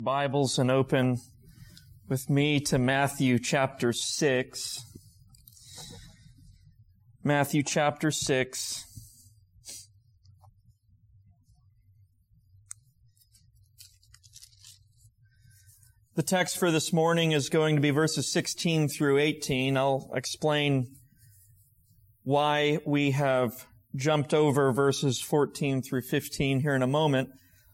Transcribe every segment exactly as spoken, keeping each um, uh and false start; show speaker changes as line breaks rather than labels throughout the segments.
Bibles and open with me to Matthew chapter six. Matthew chapter six. The text for this morning is going to be verses sixteen through eighteen. I'll explain why we have jumped over verses fourteen through fifteen here in a moment.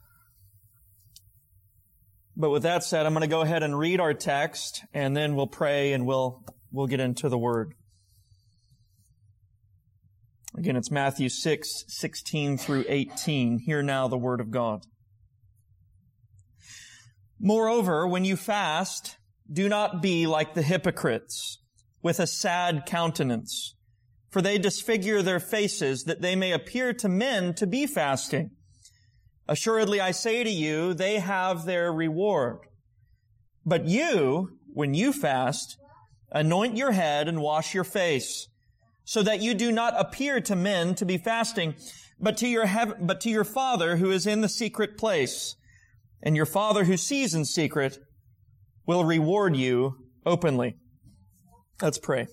But with that said, I'm going to go ahead and read our text, and then we'll pray and we'll we'll get into the Word. Again, it's Matthew six, sixteen through eighteen. Hear now the Word of God. Moreover, when you fast, do not be like the hypocrites, with a sad countenance, for they disfigure their faces, that they may appear to men to be fasting. Assuredly, I say to you, they have their reward. But you, when you fast, anoint your head and wash your face, so that you do not appear to men to be fasting, but to your heav- but to your Father who is in the secret place. And your Father who sees in secret will reward you openly. Let's pray.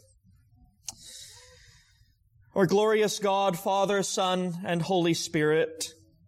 Our glorious God, Father, Son, and Holy Spirit,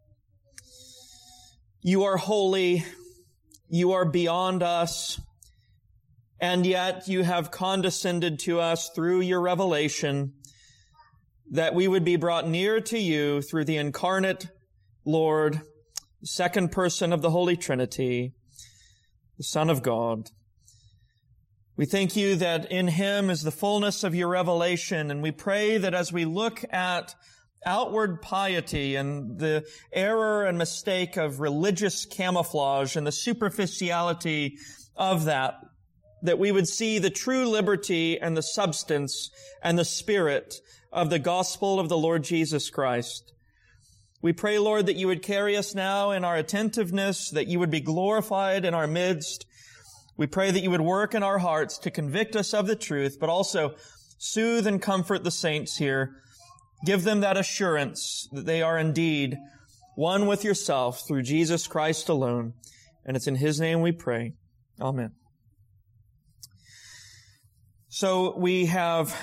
you are holy, you are beyond us, and yet you have condescended to us through your revelation that we would be brought near to you through the incarnate Lord, the second person of the Holy Trinity, the Son of God. We thank you that in Him is the fullness of your revelation, and we pray that as we look at outward piety and the error and mistake of religious camouflage and the superficiality of that, that we would see the true liberty and the substance and the spirit of the gospel of the Lord Jesus Christ. We pray, Lord, that you would carry us now in our attentiveness, that you would be glorified in our midst. We pray that you would work in our hearts to convict us of the truth, but also soothe and comfort the saints here. Give them that assurance that they are indeed one with yourself through Jesus Christ alone. And it's in His name we pray. Amen. So we have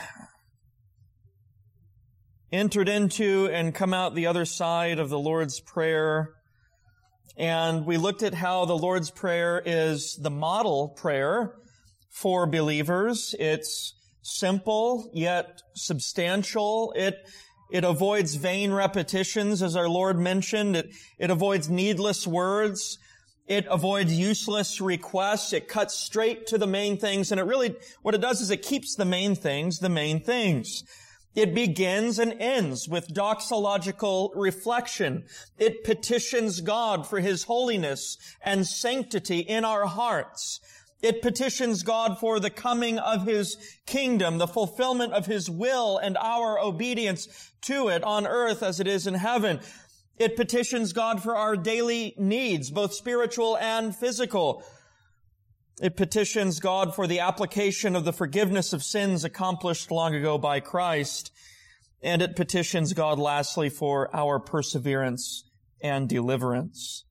entered into and come out the other side of the Lord's Prayer. And we looked at how the Lord's Prayer is the model prayer for believers. It's simple, yet substantial. It It avoids vain repetitions, as our Lord mentioned. It, it avoids needless words. It avoids useless requests. It cuts straight to the main things. And it really, what it does is it keeps the main things the main things. It begins and ends with doxological reflection. It petitions God for His holiness and sanctity in our hearts. It petitions God for the coming of His kingdom, the fulfillment of His will and our obedience to it on earth as it is in heaven. It petitions God for our daily needs, both spiritual and physical. It petitions God for the application of the forgiveness of sins accomplished long ago by Christ. And it petitions God, lastly, for our perseverance and deliverance.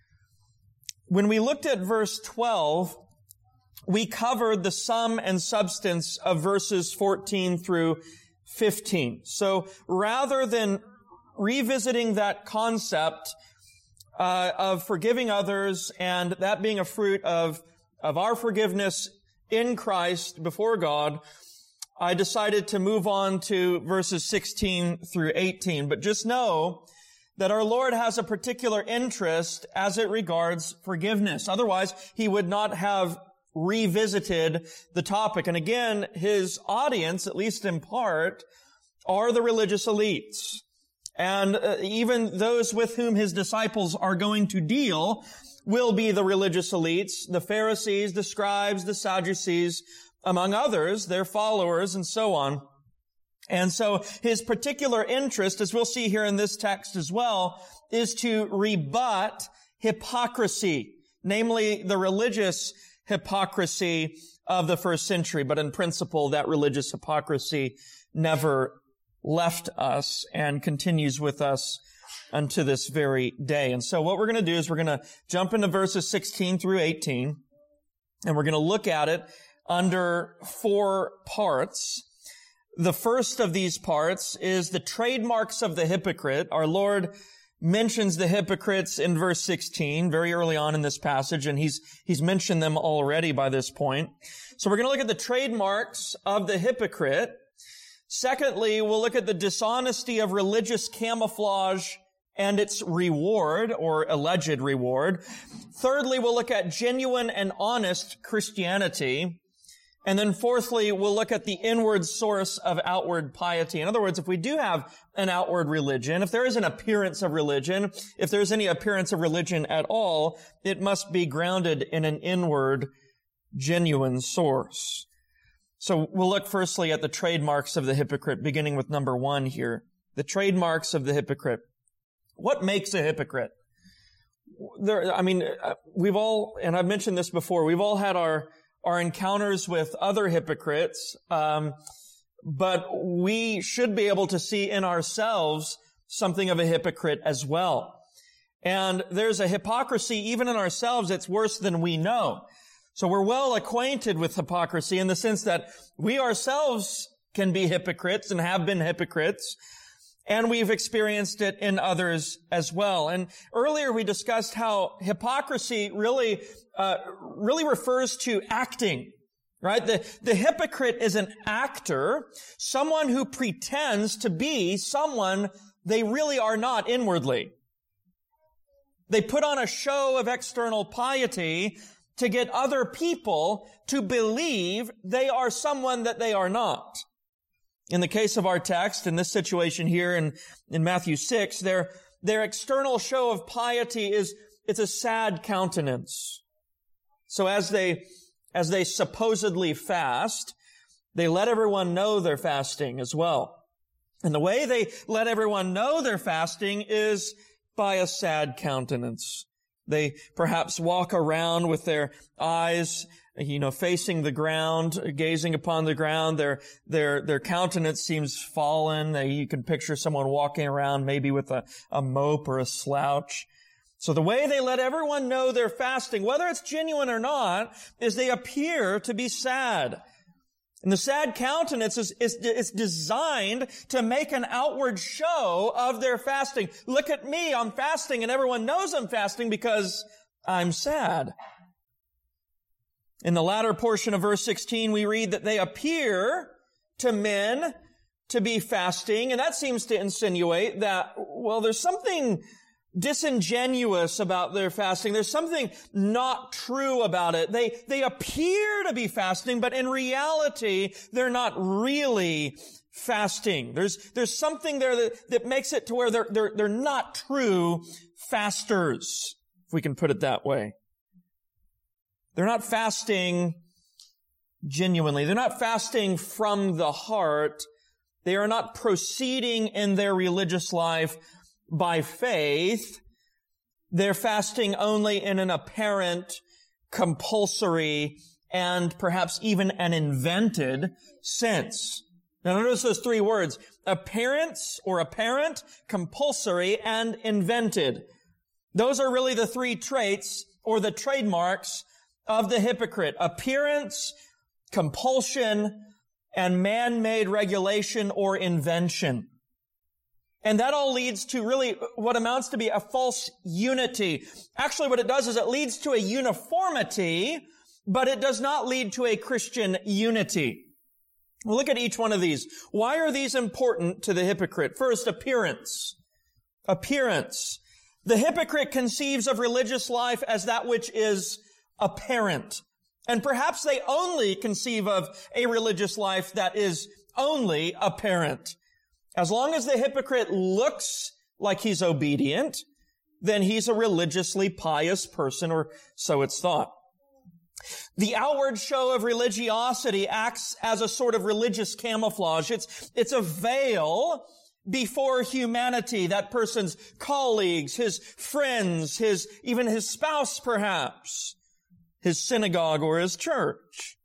When we looked at verse twelve, we covered the sum and substance of verses fourteen through fifteen. So rather than revisiting that concept uh, of forgiving others and that being a fruit of, of our forgiveness in Christ before God, I decided to move on to verses sixteen through eighteen. But just know that our Lord has a particular interest as it regards forgiveness. Otherwise, He would not have revisited the topic. And again, His audience, at least in part, are the religious elites. And uh, even those with whom His disciples are going to deal will be the religious elites, the Pharisees, the scribes, the Sadducees, among others, their followers, and so on. And so His particular interest, as we'll see here in this text as well, is to rebut hypocrisy, namely the religious hypocrisy of the first century. But in principle, that religious hypocrisy never left us and continues with us unto this very day. And so what we're going to do is we're going to jump into verses sixteen through eighteen, and we're going to look at it under four parts. The first of these parts is the trademarks of the hypocrite. Our Lord mentions the hypocrites in verse sixteen, very early on in this passage, and he's, he's mentioned them already by this point. So we're going to look at the trademarks of the hypocrite. Secondly, we'll look at the dishonesty of religious camouflage and its reward, or alleged reward. Thirdly, we'll look at genuine and honest Christianity. And then fourthly, we'll look at the inward source of outward piety. In other words, if we do have an outward religion, if there is an appearance of religion, if there's any appearance of religion at all, it must be grounded in an inward, genuine source. So we'll look firstly at the trademarks of the hypocrite, beginning with number one here. The trademarks of the hypocrite. What makes a hypocrite? There, I mean, we've all, and I've mentioned this before, we've all had our our encounters with other hypocrites, um, but we should be able to see in ourselves something of a hypocrite as well. And there's a hypocrisy even in ourselves that's worse than we know. So we're well acquainted with hypocrisy in the sense that we ourselves can be hypocrites and have been hypocrites, and we've experienced it in others as well. And earlier we discussed how hypocrisy really, uh, really refers to acting, right? The, the hypocrite is an actor, someone who pretends to be someone they really are not inwardly. They put on a show of external piety to get other people to believe they are someone that they are not. In the case of our text, in this situation here in, in Matthew six, their, their external show of piety is, it's a sad countenance. So as they, as they supposedly fast, they let everyone know they're fasting as well. And the way they let everyone know they're fasting is by a sad countenance. They perhaps walk around with their eyes, you know, facing the ground, gazing upon the ground. Their, their, their countenance seems fallen. They, you can picture someone walking around maybe with a, a mope or a slouch. So the way they let everyone know they're fasting, whether it's genuine or not, is they appear to be sad. And the sad countenance is, is, is designed to make an outward show of their fasting. Look at me, I'm fasting, and everyone knows I'm fasting because I'm sad. In the latter portion of verse sixteen, we read that they appear to men to be fasting, and that seems to insinuate that, well, there's something disingenuous about their fasting. There's something not true about it. They, they appear to be fasting, but in reality, they're not really fasting. There's, there's something there that, that makes it to where they're, they're, they're not true fasters, if we can put it that way. They're not fasting genuinely. They're not fasting from the heart. They are not proceeding in their religious life by faith. They're fasting only in an apparent, compulsory, and perhaps even an invented sense. Now notice those three words: appearance or apparent, compulsory, and invented. Those are really the three traits or the trademarks of the hypocrite: appearance, compulsion, and man-made regulation or invention. And that all leads to really what amounts to be a false unity. Actually, what it does is it leads to a uniformity, but it does not lead to a Christian unity. We'll look at each one of these. Why are these important to the hypocrite? First, appearance. Appearance. The hypocrite conceives of religious life as that which is apparent. And perhaps they only conceive of a religious life that is only apparent. As long as the hypocrite looks like he's obedient, then he's a religiously pious person, or so it's thought. The outward show of religiosity acts as a sort of religious camouflage. It's, it's a veil before humanity, that person's colleagues, his friends, his, even his spouse perhaps, his synagogue or his church.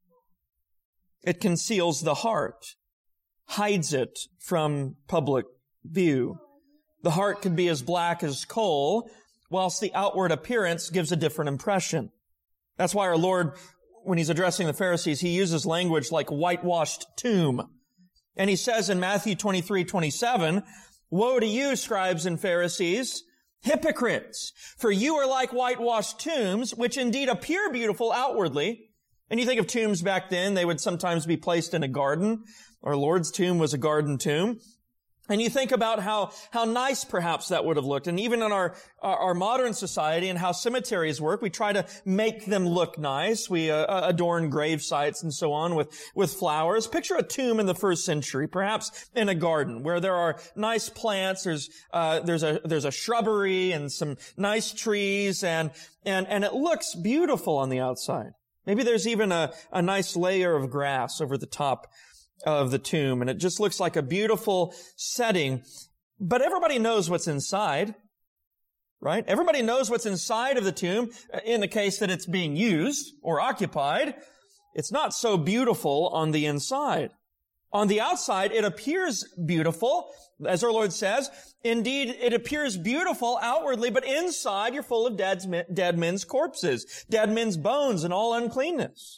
It conceals the heart, hides it from public view. The heart can be as black as coal, whilst the outward appearance gives a different impression. That's why our Lord, when He's addressing the Pharisees, He uses language like whitewashed tomb. And He says in Matthew twenty-three twenty-seven, "Woe to you, scribes and Pharisees, hypocrites! For you are like whitewashed tombs, which indeed appear beautiful outwardly." And you think of tombs back then, they would sometimes be placed in a garden. Our Lord's tomb was a garden tomb. And you think about how, how nice perhaps that would have looked. And even in our, our, our modern society and how cemeteries work, we try to make them look nice. We uh, adorn grave sites and so on with, with flowers. Picture a tomb in the first century, perhaps in a garden where there are nice plants. There's, uh, there's a, there's a shrubbery and some nice trees and, and, and it looks beautiful on the outside. Maybe there's even a, a nice layer of grass over the top of the tomb, and it just looks like a beautiful setting. But everybody knows what's inside, right? Everybody knows what's inside of the tomb in the case that it's being used or occupied. It's not so beautiful on the inside. On the outside, it appears beautiful, as our Lord says. Indeed, it appears beautiful outwardly, but inside you're full of dead, dead men's corpses, dead men's bones, and all uncleanness.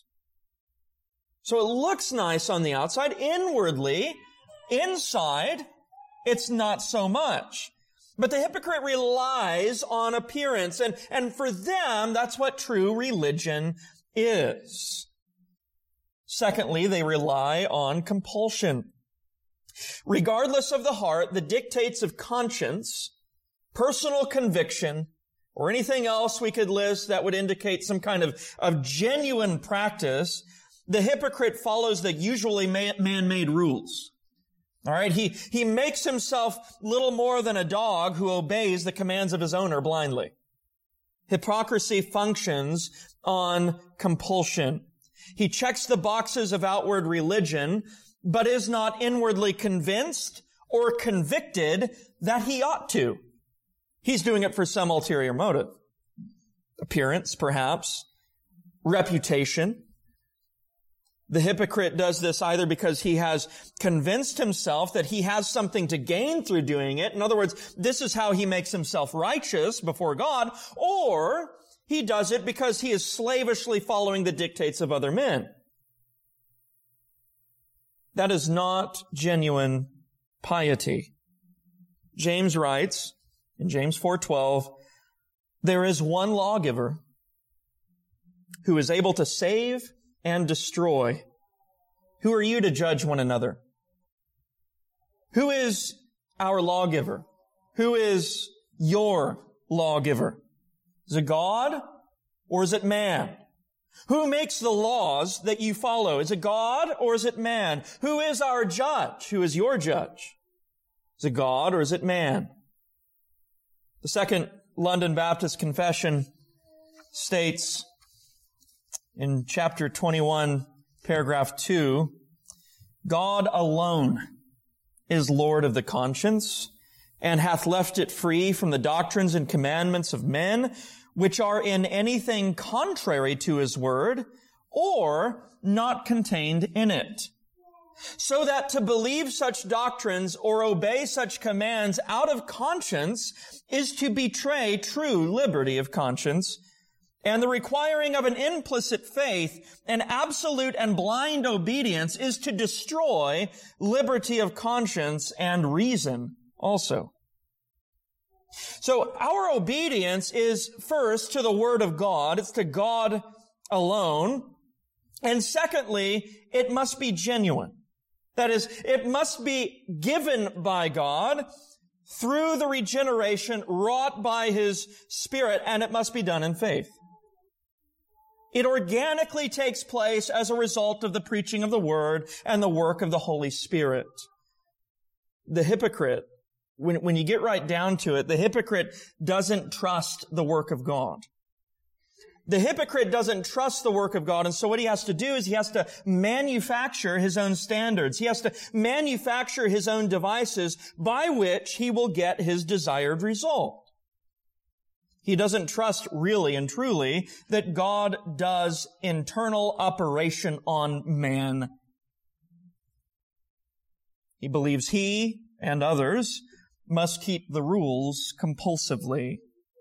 So it looks nice on the outside. Inwardly, inside, it's not so much. But the hypocrite relies on appearance, and, and for them, that's what true religion is. Secondly, they rely on compulsion. Regardless of the heart, the dictates of conscience, personal conviction, or anything else we could list that would indicate some kind of, of genuine practice, the hypocrite follows the usually man-made rules. All right, he, he makes himself little more than a dog who obeys the commands of his owner blindly. Hypocrisy functions on compulsion. He checks the boxes of outward religion, but is not inwardly convinced or convicted that he ought to. He's doing it for some ulterior motive. Appearance, perhaps. Reputation. The hypocrite does this either because he has convinced himself that he has something to gain through doing it. In other words, this is how he makes himself righteous before God, or he does it because he is slavishly following the dictates of other men. That is not genuine piety. James writes in James four twelve, "There is one lawgiver who is able to save and destroy. Who are you to judge one another?" Who is our lawgiver? Who is your lawgiver? Is it God or is it man? Who makes the laws that you follow? Is it God or is it man? Who is our judge? Who is your judge? Is it God or is it man? The Second London Baptist Confession states in chapter twenty-one, paragraph two, "God alone is Lord of the conscience, and hath left it free from the doctrines and commandments of men, which are in anything contrary to His word, or not contained in it. So that to believe such doctrines or obey such commands out of conscience is to betray true liberty of conscience, and the requiring of an implicit faith and absolute and blind obedience is to destroy liberty of conscience and reason also." So our obedience is first to the Word of God. It's to God alone. And secondly, it must be genuine. That is, it must be given by God through the regeneration wrought by His Spirit, and it must be done in faith. It organically takes place as a result of the preaching of the Word and the work of the Holy Spirit. The hypocrite, when, when you get right down to it, the hypocrite doesn't trust the work of God. The hypocrite doesn't trust the work of God, and so what he has to do is he has to manufacture his own standards. He has to manufacture his own devices by which he will get his desired result. He doesn't trust really and truly that God does internal operation on man. He believes he and others must keep the rules compulsively.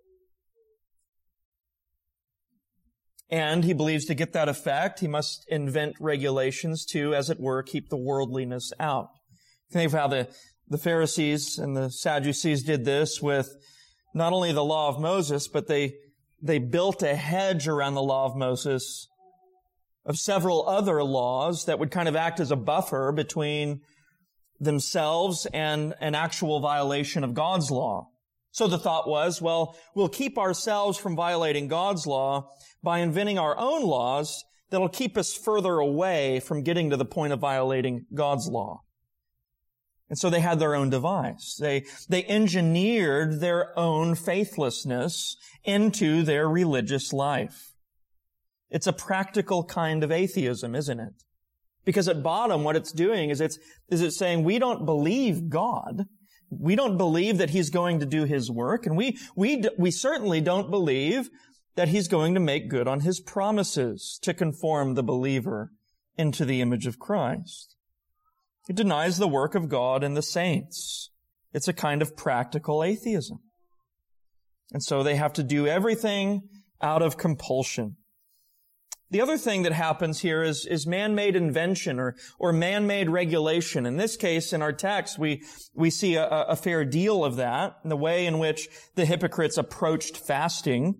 And he believes to get that effect, he must invent regulations to, as it were, keep the worldliness out. Think of how the, the Pharisees and the Sadducees did this with not only the law of Moses, but they, they built a hedge around the law of Moses of several other laws that would kind of act as a buffer between themselves and an actual violation of God's law. So the thought was, well, we'll keep ourselves from violating God's law by inventing our own laws that'll keep us further away from getting to the point of violating God's law. And so they had their own device. They, they engineered their own faithlessness into their religious life. It's a practical kind of atheism, isn't it? Because at bottom, what it's doing is it's, is it's saying we don't believe God. We don't believe that He's going to do His work, and we, we, we certainly don't believe that He's going to make good on His promises to conform the believer into the image of Christ. It denies the work of God and the saints. It's a kind of practical atheism. And so they have to do everything out of compulsion. The other thing that happens here is, is man-made invention or, or man-made regulation. In this case, in our text, we, we see a, a fair deal of that, in the way in which the hypocrites approached fasting.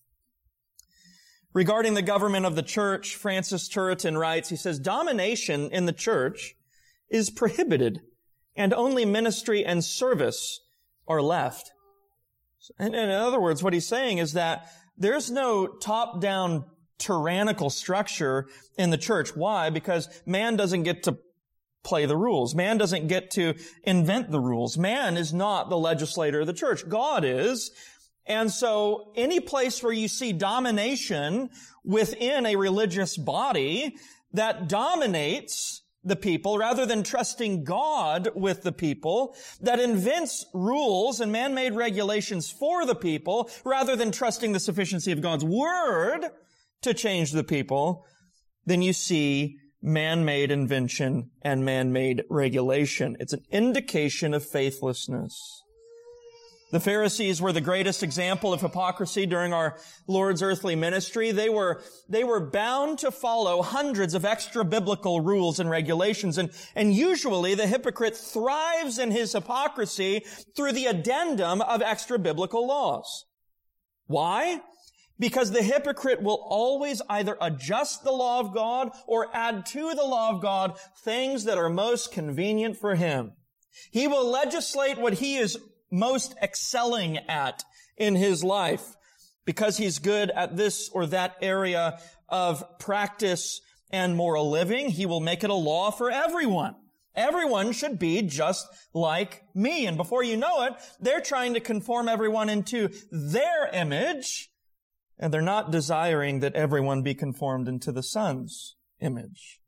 Regarding the government of the church, Francis Turretin writes, he says, domination in the church is prohibited, and only ministry and service are left. And in other words, what he's saying is that there's no top-down tyrannical structure in the church. Why? Because man doesn't get to play the rules. Man doesn't get to invent the rules. Man is not the legislator of the church. God is. And so any place where you see domination within a religious body that dominates the people rather than trusting God with the people, that invents rules and man-made regulations for the people rather than trusting the sufficiency of God's word to change the people, then you see man-made invention and man-made regulation. It's an indication of faithlessness. The Pharisees were the greatest example of hypocrisy during our Lord's earthly ministry. They were, they were bound to follow hundreds of extra-biblical rules and regulations, and, and usually the hypocrite thrives in his hypocrisy through the addendum of extra-biblical laws. Why? Because the hypocrite will always either adjust the law of God or add to the law of God things that are most convenient for him. He will legislate what he is most excelling at in his life because he's good at this or that area of practice and moral living. He will make it a law for everyone. Everyone should be just like me. And before you know it, they're trying to conform everyone into their image, and they're not desiring that everyone be conformed into the Son's image.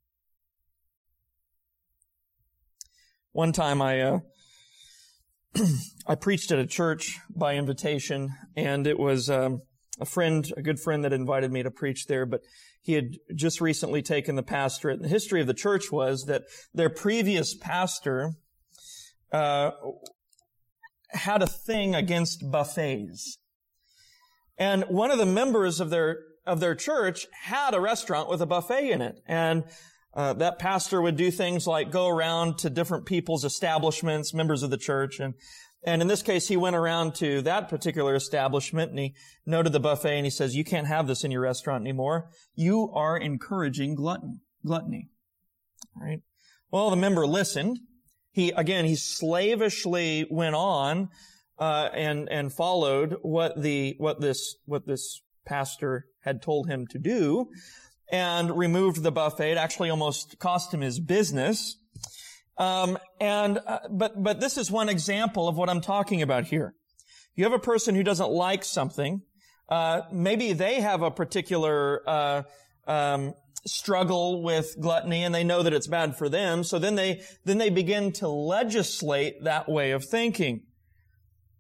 One time I uh, I preached at a church by invitation, and it was um, a friend, a good friend that invited me to preach there, but he had just recently taken the pastorate. And the history of the church was that their previous pastor uh, had a thing against buffets. And one of the members of their of their church had a restaurant with a buffet in it. And uh, that pastor would do things like go around to different people's establishments, members of the church. And, and in this case, he went around to that particular establishment and he noted the buffet and he says, "You can't have this in your restaurant anymore. You are encouraging glutton, gluttony." All right. Well, the member listened. He, again, he slavishly went on Uh, and, and followed what the, what this, what this pastor had told him to do and removed the buffet. It actually almost cost him his business. Um, and, uh, but, but this is one example of what I'm talking about here. You have a person who doesn't like something. Uh, maybe they have a particular, uh, um, struggle with gluttony and they know that it's bad for them. So then they, then they begin to legislate that way of thinking.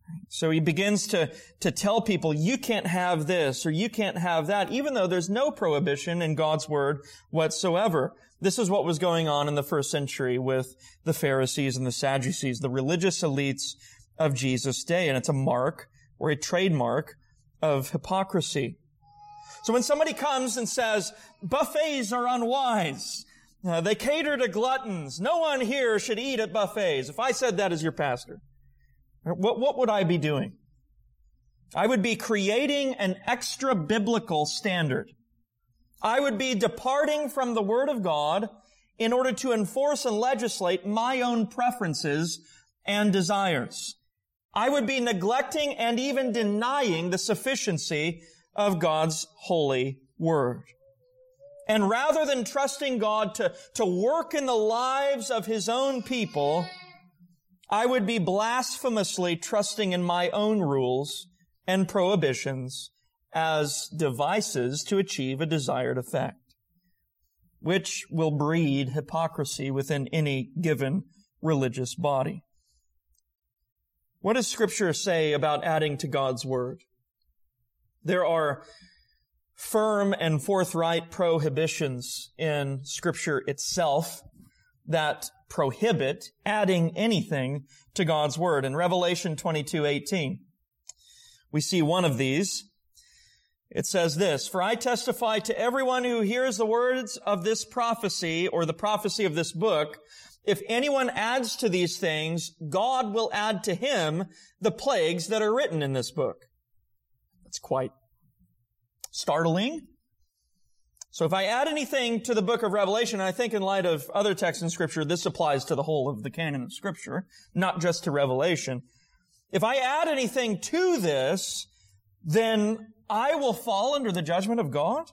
So he begins to, to tell people, you can't have this or you can't have that, even though there's no prohibition in God's word whatsoever. This is what was going on in the first century with the Pharisees and the Sadducees, the religious elites of Jesus' day. And it's a mark or a trademark of hypocrisy. So when somebody comes and says, buffets are unwise, uh, they cater to gluttons, no one here should eat at buffets. If I said that as your pastor, What, what would I be doing? I would be creating an extra biblical standard. I would be departing from the Word of God in order to enforce and legislate my own preferences and desires. I would be neglecting and even denying the sufficiency of God's holy Word. And rather than trusting God to, to work in the lives of His own people, I would be blasphemously trusting in my own rules and prohibitions as devices to achieve a desired effect, which will breed hypocrisy within any given religious body. What does Scripture say about adding to God's Word? There are firm and forthright prohibitions in Scripture itself that prohibit adding anything to God's Word. In Revelation twenty-two eighteen, we see one of these. It says this, "For I testify to everyone who hears the words of this prophecy," or the prophecy of this book, "if anyone adds to these things, God will add to him the plagues that are written in this book." That's quite startling. So if I add anything to the book of Revelation, I think in light of other texts in Scripture, this applies to the whole of the canon of Scripture, not just to Revelation. If I add anything to this, then I will fall under the judgment of God?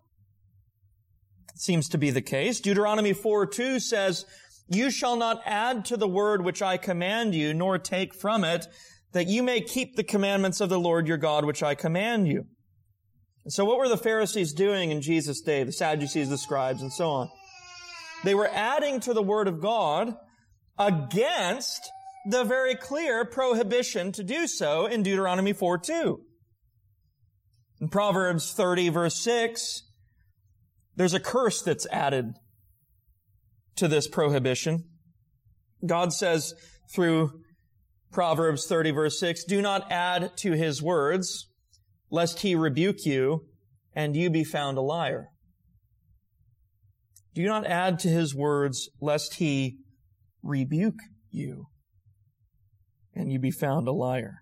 It seems to be the case. Deuteronomy four two says, "You shall not add to the word which I command you, nor take from it, that you may keep the commandments of the Lord your God which I command you." And so what were the Pharisees doing in Jesus' day, the Sadducees, the scribes, and so on? They were adding to the Word of God against the very clear prohibition to do so in Deuteronomy four two. In Proverbs thirty, verse six, there's a curse that's added to this prohibition. God says through Proverbs thirty, verse six, "Do not add to His words, lest He rebuke you, and you be found a liar." Do not add to His words, lest He rebuke you, and you be found a liar.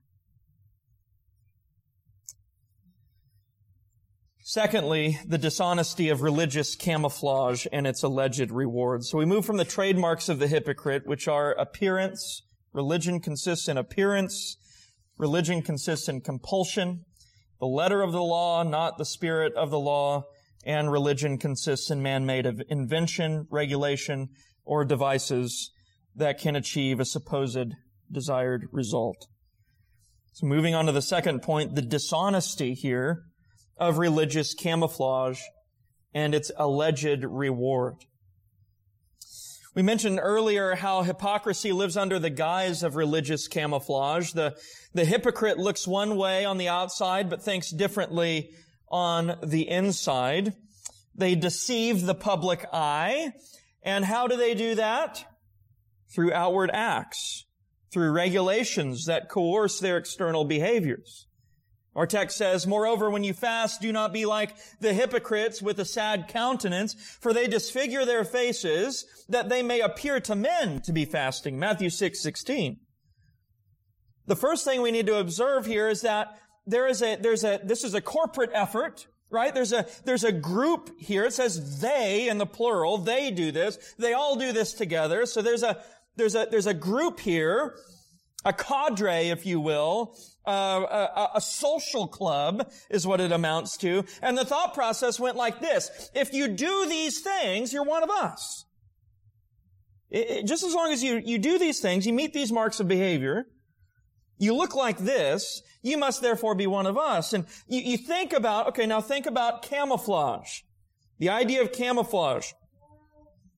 Secondly, the dishonesty of religious camouflage and its alleged rewards. So we move from the trademarks of the hypocrite, which are appearance. Religion consists in appearance. Religion consists in compulsion. The letter of the law, not the spirit of the law. And religion consists in man-made of invention, regulation, or devices that can achieve a supposed desired result. So moving on to the second point, the dishonesty here of religious camouflage and its alleged reward. We mentioned earlier how hypocrisy lives under the guise of religious camouflage. The, the hypocrite looks one way on the outside, but thinks differently on the inside. They deceive the public eye. And how do they do that? Through outward acts, through regulations that coerce their external behaviors. Our text says, "Moreover, when you fast, do not be like the hypocrites with a sad countenance, for they disfigure their faces, that they may appear to men to be fasting." Matthew six sixteen. The first thing we need to observe here is that there is a, there's a, this is a corporate effort, right? There's a, there's a group here. It says they in the plural. They do this. They all do this together. So there's a, there's a, there's a group here, a cadre, if you will. Uh, a, a social club is what it amounts to. And the thought process went like this: if you do these things, you're one of us. It, it, just as long as you, you do these things, you meet these marks of behavior, you look like this, you must therefore be one of us. And you, you think about, okay, now think about camouflage. The idea of camouflage.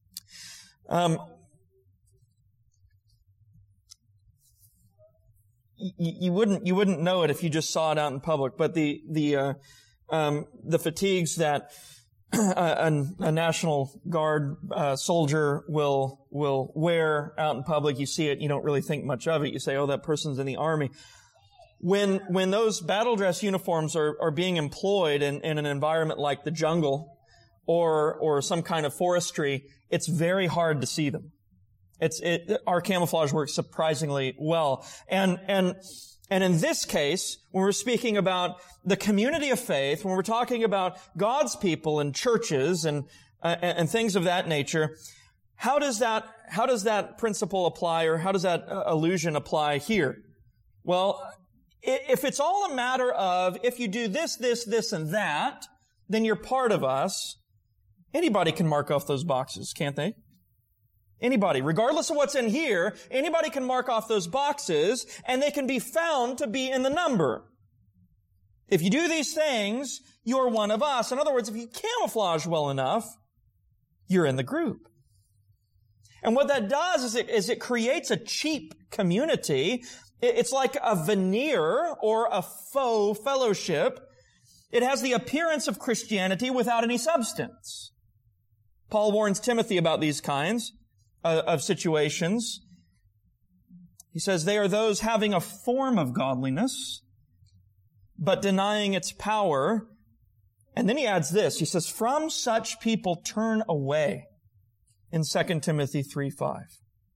Um, y- you wouldn't, you wouldn't know it if you just saw it out in public. But the, the, uh, um, the fatigues that a, a National Guard uh, soldier will will wear out in public. You see it, you don't really think much of it. You say, oh, that person's in the Army. When when those battle dress uniforms are, are being employed in, in an environment like the jungle or or some kind of forestry, it's very hard to see them. It's it our camouflage works surprisingly well. And and And in this case, when we're speaking about the community of faith, when we're talking about God's people and churches and uh, and things of that nature, how does that how does that principle apply, or how does that uh, allusion apply here? Well, if it's all a matter of if you do this, this, this, and that, then you're part of us. Anybody can mark off those boxes, can't they? Anybody, regardless of what's in here, anybody can mark off those boxes, and they can be found to be in the number. If you do these things, you're one of us. In other words, if you camouflage well enough, you're in the group. And what that does is it, is it creates a cheap community. It's like a veneer or a faux fellowship. It has the appearance of Christianity without any substance. Paul warns Timothy about these kinds of situations. He says, they are those having a form of godliness, but denying its power. And then he adds this. He says, from such people turn away, in Second Timothy three five.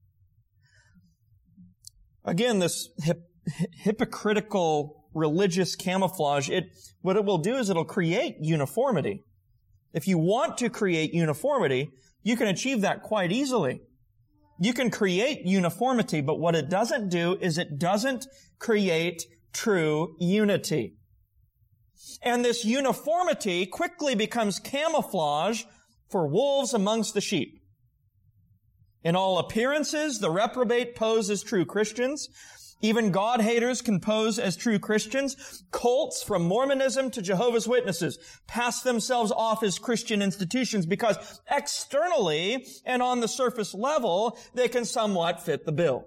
Again, this hip, hypocritical religious camouflage, it, what it will do is it'll create uniformity. If you want to create uniformity, you can achieve that quite easily. You can create uniformity, but what it doesn't do is it doesn't create true unity. And this uniformity quickly becomes camouflage for wolves amongst the sheep. In all appearances, the reprobate pose as true Christians. Even God-haters can pose as true Christians. Cults, from Mormonism to Jehovah's Witnesses, pass themselves off as Christian institutions because externally and on the surface level, they can somewhat fit the bill.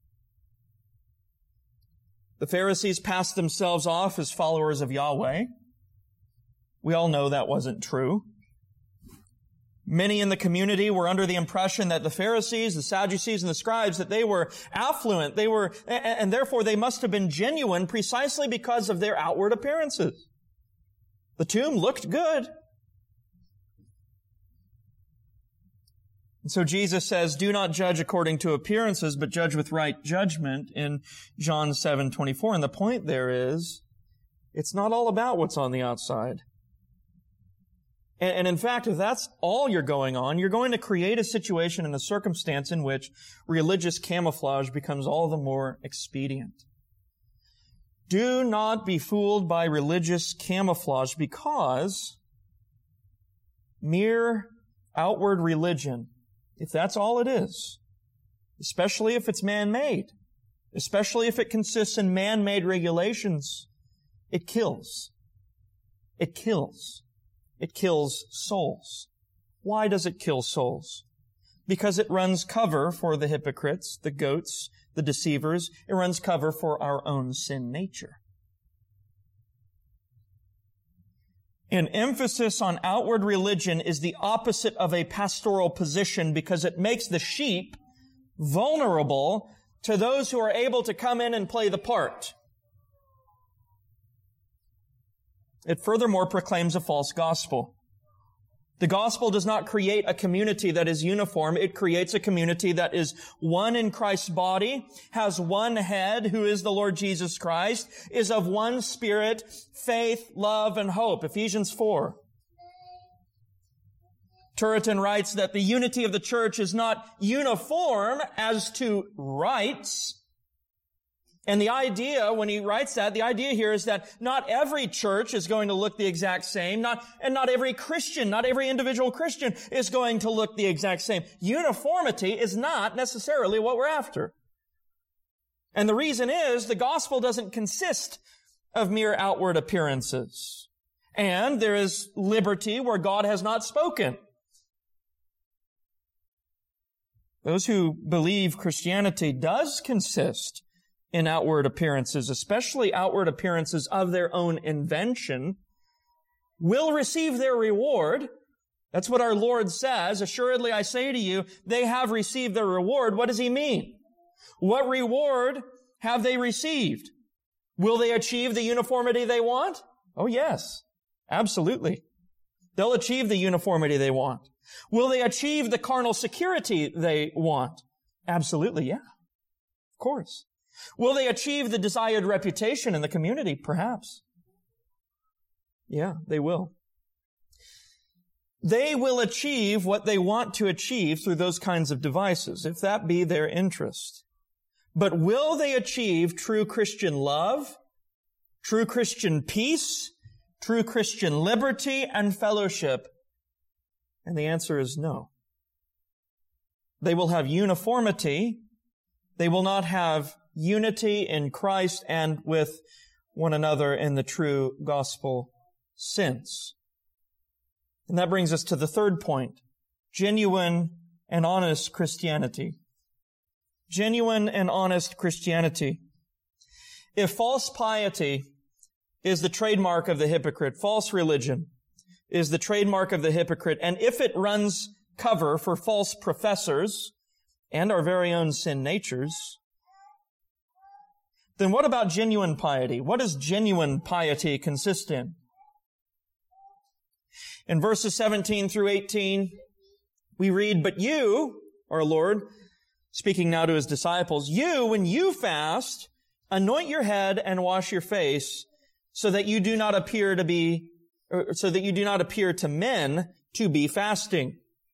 The Pharisees passed themselves off as followers of Yahweh. We all know that wasn't true. Many in the community were under the impression that the Pharisees, the Sadducees, and the scribes, that they were affluent, they were, and therefore they must have been genuine precisely because of their outward appearances. The tomb looked good. And so Jesus says, do not judge according to appearances, but judge with right judgment in John seven twenty-four. And the point there is, it's not all about what's on the outside. And in fact, if that's all you're going on, you're going to create a situation and a circumstance in which religious camouflage becomes all the more expedient. Do not be fooled by religious camouflage, because mere outward religion, if that's all it is, especially if it's man-made, especially if it consists in man-made regulations, it kills. It kills. It kills souls. Why does it kill souls? Because it runs cover for the hypocrites, the goats, the deceivers. It runs cover for our own sin nature. An emphasis on outward religion is the opposite of a pastoral position, because it makes the sheep vulnerable to those who are able to come in and play the part. It furthermore proclaims a false gospel. The gospel does not create a community that is uniform. It creates a community that is one in Christ's body, has one head, who is the Lord Jesus Christ, is of one spirit, faith, love, and hope. Ephesians four. Turretin writes that the unity of the church is not uniform as to rites. And the idea, when he writes that, the idea here is that not every church is going to look the exact same, not, and not every Christian, not every individual Christian is going to look the exact same. Uniformity is not necessarily what we're after. And the reason is the gospel doesn't consist of mere outward appearances. And there is liberty where God has not spoken. Those who believe Christianity does consist in outward appearances, especially outward appearances of their own invention, will receive their reward. That's what our Lord says. Assuredly, I say to you, they have received their reward. What does he mean? What reward have they received? Will they achieve the uniformity they want? Oh, yes, absolutely. They'll achieve the uniformity they want. Will they achieve the carnal security they want? Absolutely, yeah. Of course. Will they achieve the desired reputation in the community? Perhaps. Yeah, they will. They will achieve what they want to achieve through those kinds of devices, if that be their interest. But will they achieve true Christian love, true Christian peace, true Christian liberty and fellowship? And the answer is no. They will have uniformity. They will not have unity in Christ and with one another in the true gospel sense. And that brings us to the third point, genuine and honest Christianity. Genuine and honest Christianity. If false piety is the trademark of the hypocrite, false religion is the trademark of the hypocrite, and if it runs cover for false professors and our very own sin natures, then what about genuine piety? What does genuine piety consist in? In verses seventeen through eighteen, we read, "But you, our Lord, speaking now to his disciples, you, when you fast, anoint your head and wash your face, so that you do not appear to be, or so that you do not appear to men to be fasting.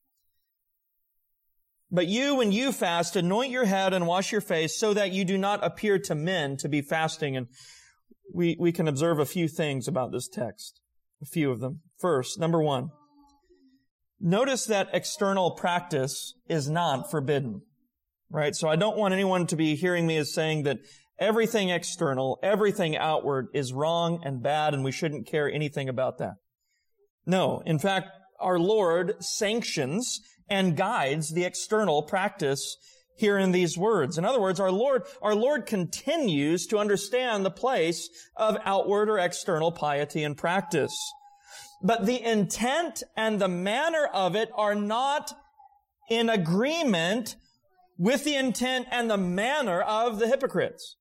But you, when you fast, anoint your head and wash your face, so that you do not appear to men to be fasting." And we, we can observe a few things about this text. A few of them. First, number one, notice that external practice is not forbidden. Right? So I don't want anyone to be hearing me as saying that everything external, everything outward is wrong and bad and we shouldn't care anything about that. No. In fact, our Lord sanctions and guides the external practice here in these words. In other words, our Lord, our Lord continues to understand the place of outward or external piety and practice. But the intent and the manner of it are not in agreement with the intent and the manner of the hypocrites.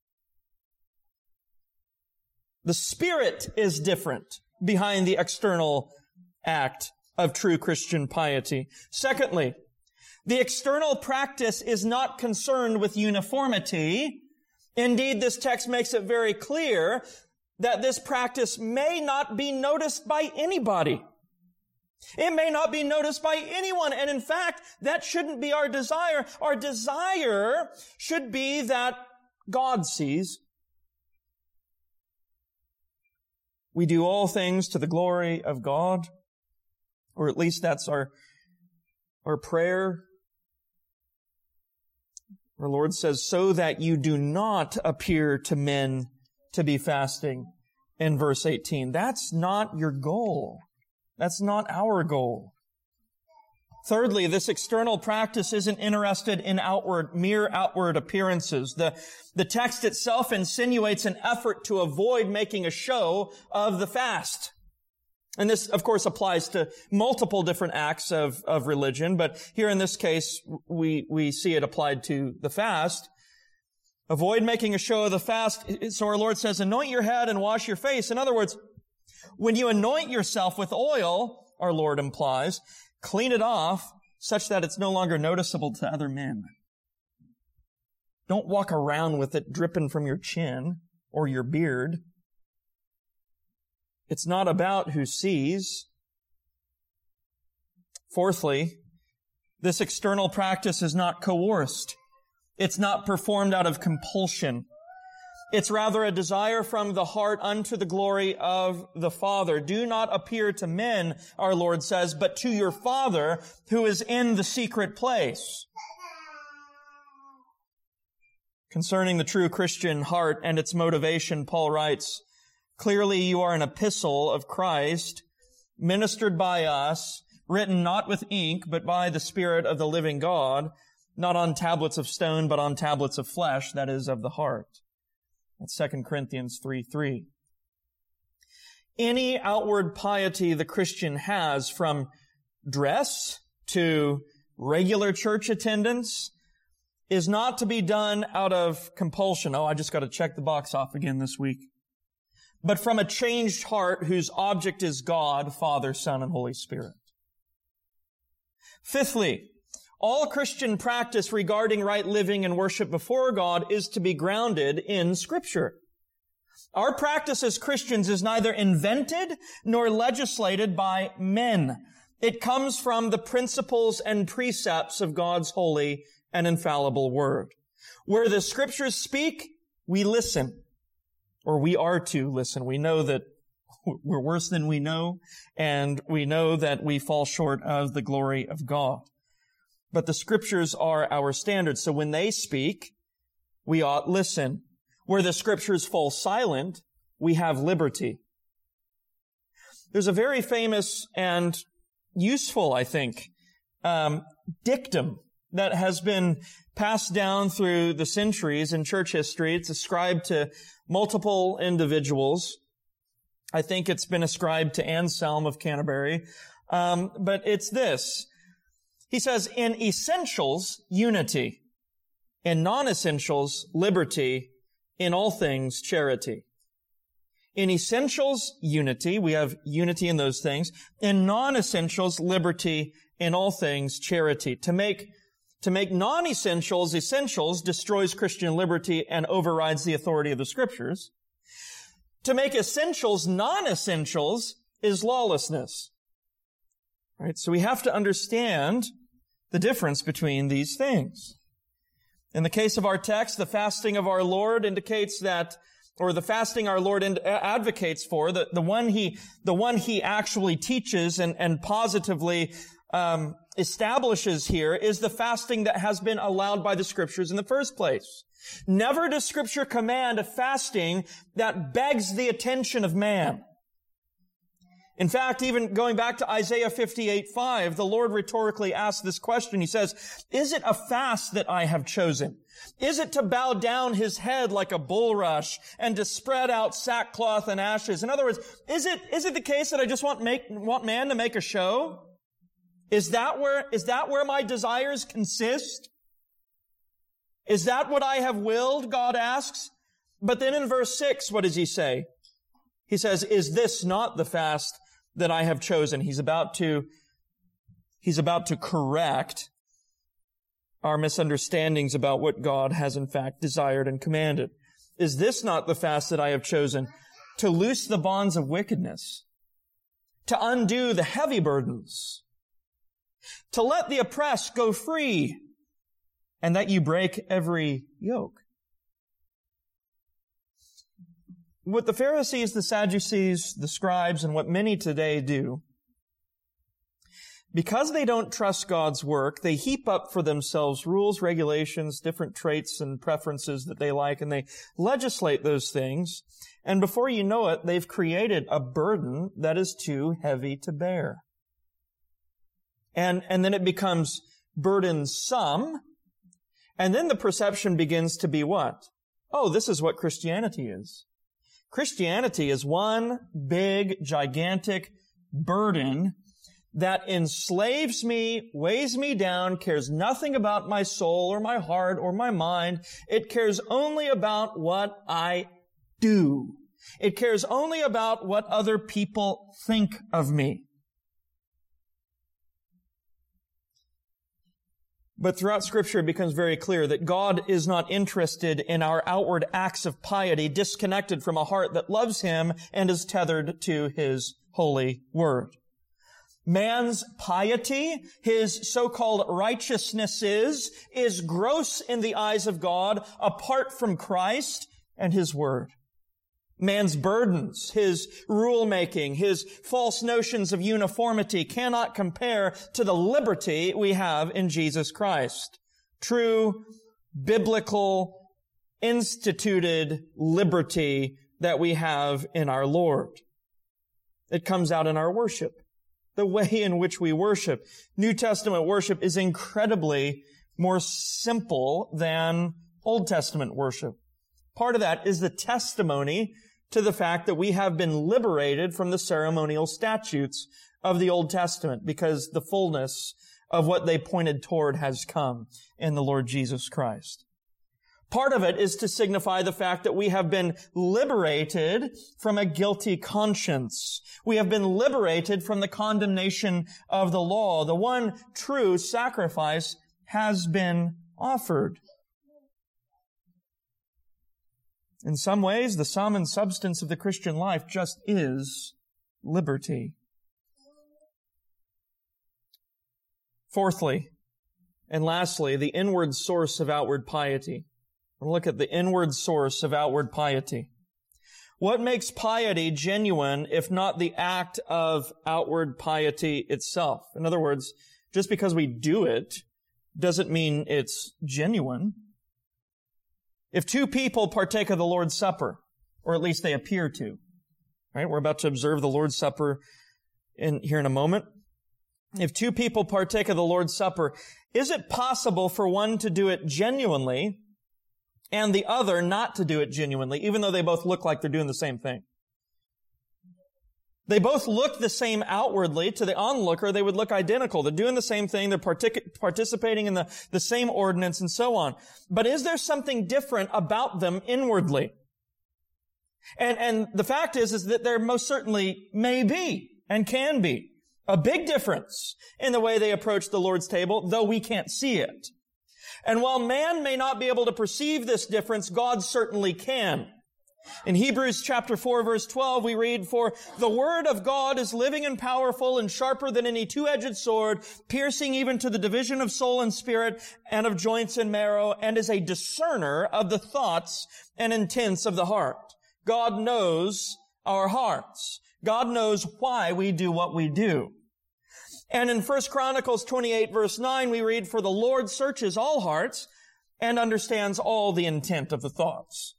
The spirit is different behind the external act of true Christian piety. Secondly, the external practice is not concerned with uniformity. Indeed, this text makes it very clear that this practice may not be noticed by anybody. It may not be noticed by anyone. And in fact, that shouldn't be our desire. Our desire should be that God sees. We do all things to the glory of God, or at least that's our, our prayer. Our Lord says, so that you do not appear to men to be fasting, in verse eighteen. That's not your goal. That's not our goal. Thirdly, this external practice isn't interested in outward, mere outward appearances. The, the text itself insinuates an effort to avoid making a show of the fast. And this, of course, applies to multiple different acts of, of religion, but here in this case, we, we see it applied to the fast. Avoid making a show of the fast. So our Lord says, anoint your head and wash your face. In other words, when you anoint yourself with oil, our Lord implies, clean it off such that it's no longer noticeable to other men. Don't walk around with it dripping from your chin or your beard. It's not about who sees. Fourthly, this external practice is not coerced. It's not performed out of compulsion. It's rather a desire from the heart unto the glory of the Father. Do not appear to men, our Lord says, but to your Father who is in the secret place. Concerning the true Christian heart and its motivation, Paul writes, clearly you are an epistle of Christ, ministered by us, written not with ink, but by the Spirit of the living God, not on tablets of stone, but on tablets of flesh, that is, of the heart. That's Second Corinthians three three. Any outward piety the Christian has, from dress to regular church attendance, is not to be done out of compulsion. Oh, I just got to check the box off again this week. But from a changed heart whose object is God, Father, Son, and Holy Spirit. Fifthly, all Christian practice regarding right living and worship before God is to be grounded in Scripture. Our practice as Christians is neither invented nor legislated by men. It comes from the principles and precepts of God's holy and infallible Word. Where the Scriptures speak, we listen. Or we are to listen. We know that we're worse than we know, and we know that we fall short of the glory of God. But the Scriptures are our standard. So when they speak, we ought listen. Where the Scriptures fall silent, we have liberty. There's a very famous and useful, I think, um, dictum that has been passed down through the centuries in church history. It's ascribed to multiple individuals. I think it's been ascribed to Anselm of Canterbury. Um, but it's this. He says, in essentials, unity. In non-essentials, liberty. In all things, charity. In essentials, unity. We have unity in those things. In non-essentials, liberty. In all things, charity. To make To make non-essentials essentials destroys Christian liberty and overrides the authority of the Scriptures. To make essentials non-essentials is lawlessness. Right? So we have to understand the difference between these things. In the case of our text, the fasting of our Lord indicates that, or the fasting our Lord advocates for, the, the one he, the one he actually teaches and, and positively um, establishes here is the fasting that has been allowed by the Scriptures in the first place. Never does Scripture command a fasting that begs the attention of man. In fact, even going back to Isaiah fifty-eight five, the Lord rhetorically asks this question. He says, is it a fast that I have chosen? Is it to bow down his head like a bulrush and to spread out sackcloth and ashes? In other words, is it, is it the case that I just want make, want man to make a show? Is that where, is that where my desires consist? Is that what I have willed? God asks. But then in verse six, what does he say? He says, is this not the fast that I have chosen? He's about to, he's about to correct our misunderstandings about what God has in fact desired and commanded. Is this not the fast that I have chosen? To loose the bonds of wickedness, to undo the heavy burdens, to let the oppressed go free, and that you break every yoke. What the Pharisees, the Sadducees, the scribes, and what many today do, because they don't trust God's work, they heap up for themselves rules, regulations, different traits and preferences that they like, and they legislate those things. And before you know it, they've created a burden that is too heavy to bear. And, and then it becomes burdensome. And then the perception begins to be what? Oh, this is what Christianity is. Christianity is one big, gigantic burden that enslaves me, weighs me down, cares nothing about my soul or my heart or my mind. It cares only about what I do. It cares only about what other people think of me. But throughout Scripture, it becomes very clear that God is not interested in our outward acts of piety, disconnected from a heart that loves Him and is tethered to His holy Word. Man's piety, his so-called righteousnesses, is gross in the eyes of God apart from Christ and His Word. Man's burdens, his rule-making, his false notions of uniformity cannot compare to the liberty we have in Jesus Christ. True, biblical, instituted liberty that we have in our Lord. It comes out in our worship, the way in which we worship. New Testament worship is incredibly more simple than Old Testament worship. Part of that is the testimony to the fact that we have been liberated from the ceremonial statutes of the Old Testament, because the fullness of what they pointed toward has come in the Lord Jesus Christ. Part of it is to signify the fact that we have been liberated from a guilty conscience. We have been liberated from the condemnation of the law. The one true sacrifice has been offered. In some ways, the sum and substance of the Christian life just is liberty. Fourthly, and lastly, the inward source of outward piety. We'll look at the inward source of outward piety. What makes piety genuine if not the act of outward piety itself? In other words, just because we do it doesn't mean it's genuine. If two people partake of the Lord's Supper, or at least they appear to, right? We're about to observe the Lord's Supper in here in a moment. If two people partake of the Lord's Supper, is it possible for one to do it genuinely and the other not to do it genuinely, even though they both look like they're doing the same thing? They both look the same outwardly. To the onlooker, they would look identical. They're doing the same thing. They're partic- participating in the, the same ordinance and so on. But is there something different about them inwardly? And, and the fact is, is that there most certainly may be and can be a big difference in the way they approach the Lord's table, though we can't see it. And while man may not be able to perceive this difference, God certainly can. In Hebrews chapter four, verse twelve, we read, "For the word of God is living and powerful and sharper than any two-edged sword, piercing even to the division of soul and spirit and of joints and marrow, and is a discerner of the thoughts and intents of the heart." God knows our hearts. God knows why we do what we do. And in First Chronicles twenty-eight, verse nine, we read, "For the Lord searches all hearts and understands all the intent of the thoughts."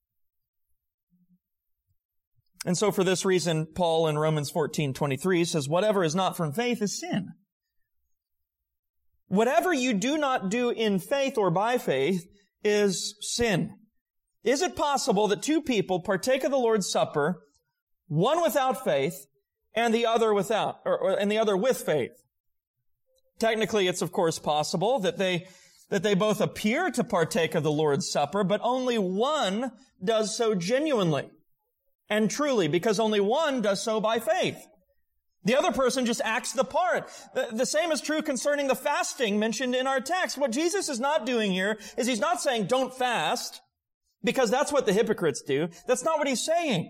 And so for this reason, Paul in Romans fourteen twenty-three says, "Whatever is not from faith is sin." Whatever you do not do in faith or by faith is sin. Is it possible that two people partake of the Lord's Supper, one without faith and the other without, or, or and the other with faith? Technically, it's of course possible that they that they both appear to partake of the Lord's Supper, but only one does so genuinely and truly, because only one does so by faith. The other person just acts the part. The, the same is true concerning the fasting mentioned in our text. What Jesus is not doing here is he's not saying don't fast, because that's what the hypocrites do. That's not what he's saying.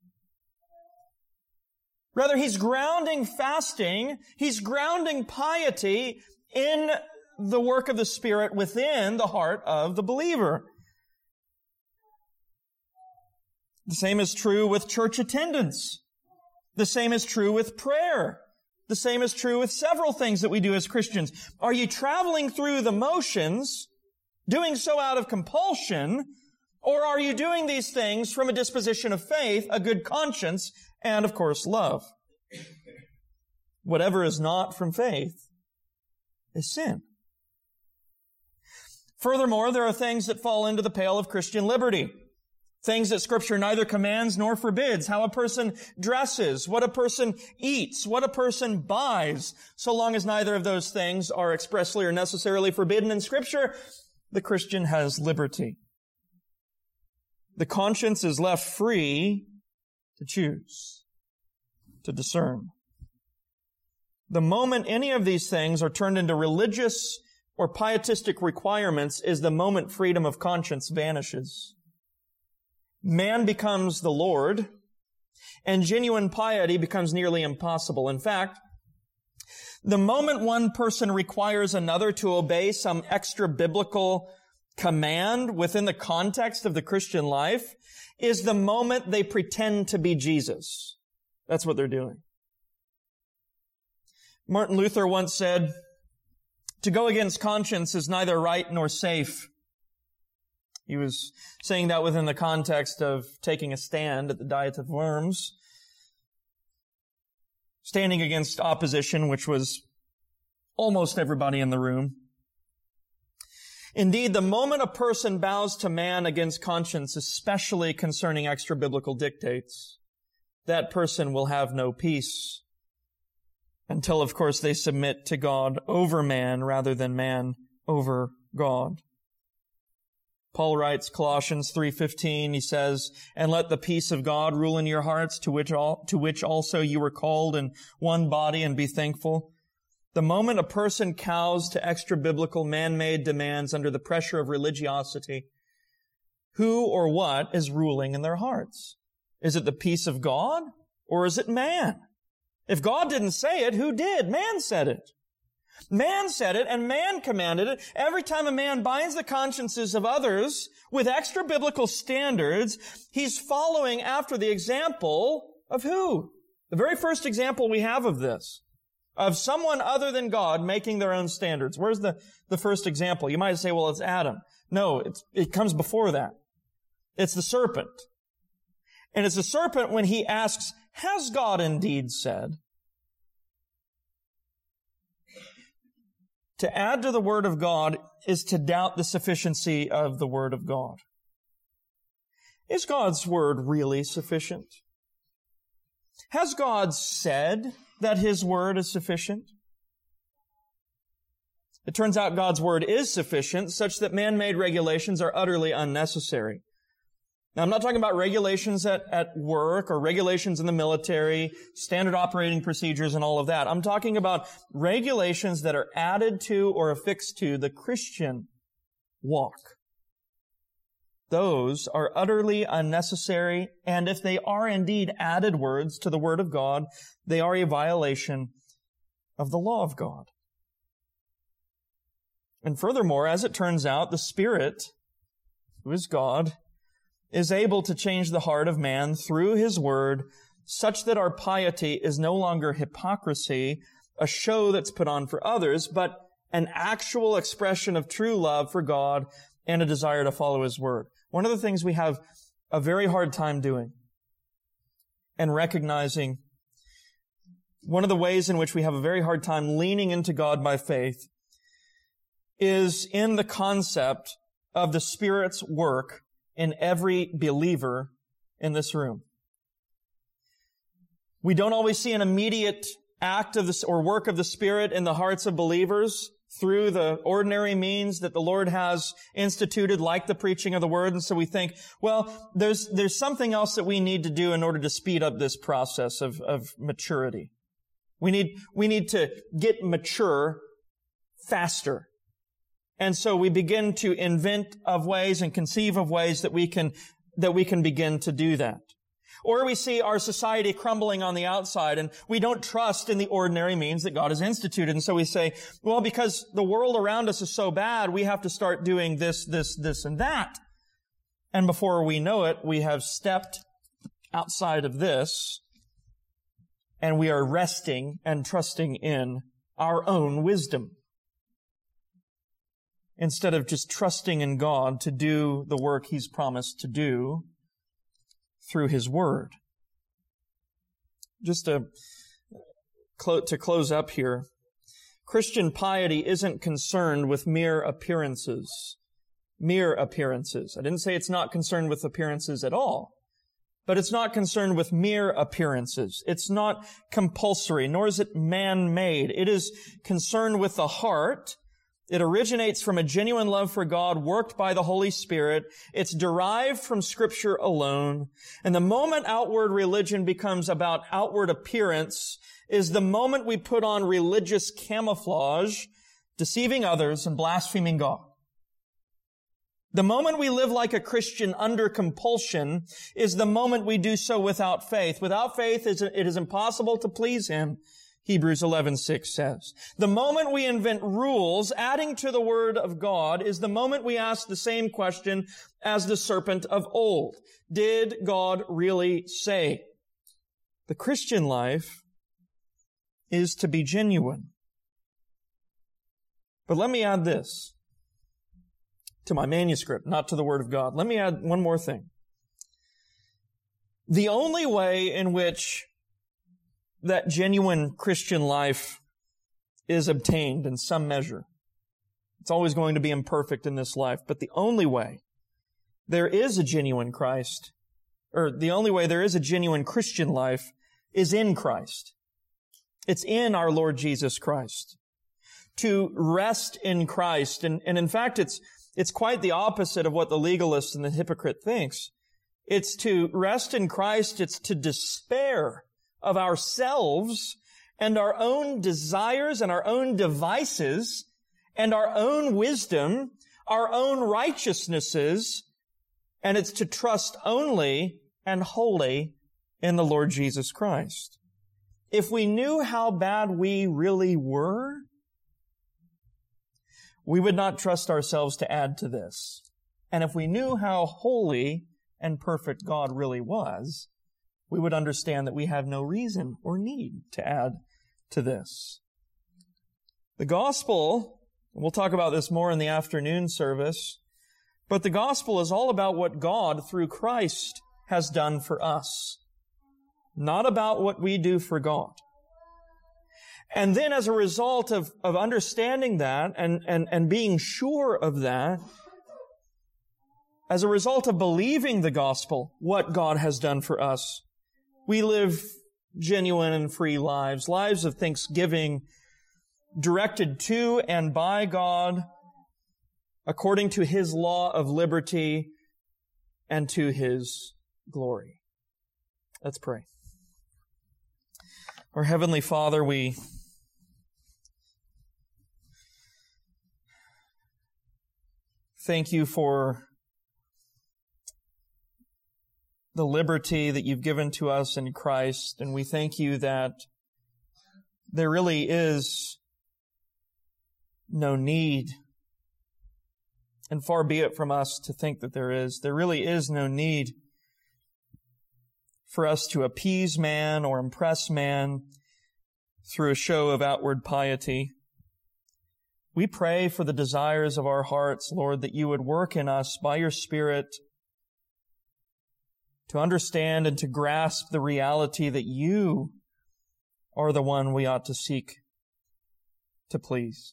Rather, he's grounding fasting, he's grounding piety in the work of the Spirit within the heart of the believer. The same is true with church attendance. The same is true with prayer. The same is true with several things that we do as Christians. Are you traveling through the motions, doing so out of compulsion, or are you doing these things from a disposition of faith, a good conscience, and of course love? Whatever is not from faith is sin. Furthermore, there are things that fall into the pale of Christian liberty. Things that Scripture neither commands nor forbids. How a person dresses, what a person eats, what a person buys. So long as neither of those things are expressly or necessarily forbidden in Scripture, the Christian has liberty. The conscience is left free to choose, to discern. The moment any of these things are turned into religious or pietistic requirements is the moment freedom of conscience vanishes. Man becomes the Lord, and genuine piety becomes nearly impossible. In fact, the moment one person requires another to obey some extra biblical command within the context of the Christian life is the moment they pretend to be Jesus. That's what they're doing. Martin Luther once said, "To go against conscience is neither right nor safe." He was saying that within the context of taking a stand at the Diet of Worms, standing against opposition, which was almost everybody in the room. Indeed, the moment a person bows to man against conscience, especially concerning extra-biblical dictates, that person will have no peace until, of course, they submit to God over man rather than man over God. Paul writes, Colossians three fifteen, he says, "And let the peace of God rule in your hearts, to which all, to which also you were called in one body, and be thankful." The moment a person cows to extra-biblical man-made demands under the pressure of religiosity, who or what is ruling in their hearts? Is it the peace of God, or is it man? If God didn't say it, who did? Man said it. Man said it, and man commanded it. Every time a man binds the consciences of others with extra-biblical standards, he's following after the example of who? The very first example we have of this, of someone other than God making their own standards. Where's the, the first example? You might say, well, it's Adam. No, it's, it comes before that. It's the serpent. And it's the serpent when he asks, has God indeed said? To add to the Word of God is to doubt the sufficiency of the Word of God. Is God's Word really sufficient? Has God said that His Word is sufficient? It turns out God's Word is sufficient, such that man-made regulations are utterly unnecessary. Now, I'm not talking about regulations at, at work or regulations in the military, standard operating procedures and all of that. I'm talking about regulations that are added to or affixed to the Christian walk. Those are utterly unnecessary, and if they are indeed added words to the Word of God, they are a violation of the law of God. And furthermore, as it turns out, the Spirit, who is God, is able to change the heart of man through His Word, such that our piety is no longer hypocrisy, a show that's put on for others, but an actual expression of true love for God and a desire to follow His Word. One of the things we have a very hard time doing and recognizing, one of the ways in which we have a very hard time leaning into God by faith is in the concept of the Spirit's work in every believer in this room. We don't always see an immediate act of this or work of the Spirit in the hearts of believers through the ordinary means that the Lord has instituted, like the preaching of the Word. And so we think, well, there's, there's something else that we need to do in order to speed up this process of, of maturity. We need, we need to get mature faster. And so we begin to invent of ways and conceive of ways that we can, that we can begin to do that. Or we see our society crumbling on the outside, and we don't trust in the ordinary means that God has instituted. And so we say, well, because the world around us is so bad, we have to start doing this, this, this, and that. And before we know it, we have stepped outside of this, and we are resting and trusting in our own wisdom, instead of just trusting in God to do the work He's promised to do through His Word. Just to, to close up here, Christian piety isn't concerned with mere appearances. Mere appearances. I didn't say it's not concerned with appearances at all, but it's not concerned with mere appearances. It's not compulsory, nor is it man-made. It is concerned with the heart. It originates from a genuine love for God worked by the Holy Spirit. It's derived from Scripture alone. And the moment outward religion becomes about outward appearance is the moment we put on religious camouflage, deceiving others and blaspheming God. The moment we live like a Christian under compulsion is the moment we do so without faith. Without faith, it is impossible to please Him, Hebrews eleven six says. The moment we invent rules, adding to the Word of God, is the moment we ask the same question as the serpent of old. Did God really say? The Christian life is to be genuine. But let me add this to my manuscript, not to the Word of God. Let me add one more thing. The only way in which that genuine Christian life is obtained in some measure It's always going to be imperfect in this life. But the only way there is a genuine Christ, or the only way there is a genuine Christian life, is in Christ. It's in our Lord Jesus Christ. To rest in Christ. And, and in fact, it's, it's quite the opposite of what the legalist and the hypocrite thinks. It's to rest in Christ. It's to despair of ourselves and our own desires and our own devices and our own wisdom, our own righteousnesses, and it's to trust only and wholly in the Lord Jesus Christ. If we knew how bad we really were, we would not trust ourselves to add to this. And if we knew how holy and perfect God really was, we would understand that we have no reason or need to add to this. The gospel, we'll talk about this more in the afternoon service, but the gospel is all about what God, through Christ, has done for us, not about what we do for God. And then as a result of, of understanding that and, and, and being sure of that, as a result of believing the gospel, what God has done for us, we live genuine and free lives, lives of thanksgiving, directed to and by God, according to His law of liberty and to His glory. Let's pray. Our Heavenly Father, we thank You for the liberty that You've given to us in Christ, and we thank You that there really is no need, and far be it from us to think that there is, there really is no need for us to appease man or impress man through a show of outward piety. We pray for the desires of our hearts, Lord, that You would work in us by Your Spirit to understand and to grasp the reality that You are the one we ought to seek to please.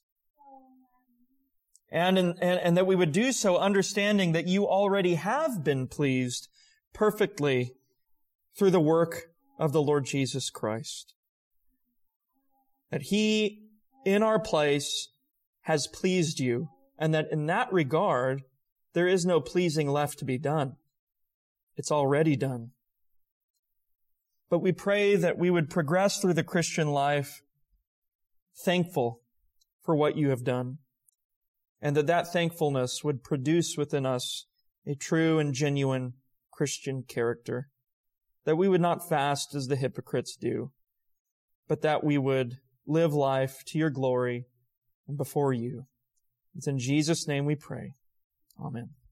And, in, and, and that we would do so understanding that You already have been pleased perfectly through the work of the Lord Jesus Christ. That He, in our place, has pleased You, and that in that regard, there is no pleasing left to be done. It's already done. But we pray that we would progress through the Christian life thankful for what You have done, and that that thankfulness would produce within us a true and genuine Christian character. That we would not fast as the hypocrites do, but that we would live life to Your glory and before You. It's in Jesus' name we pray. Amen.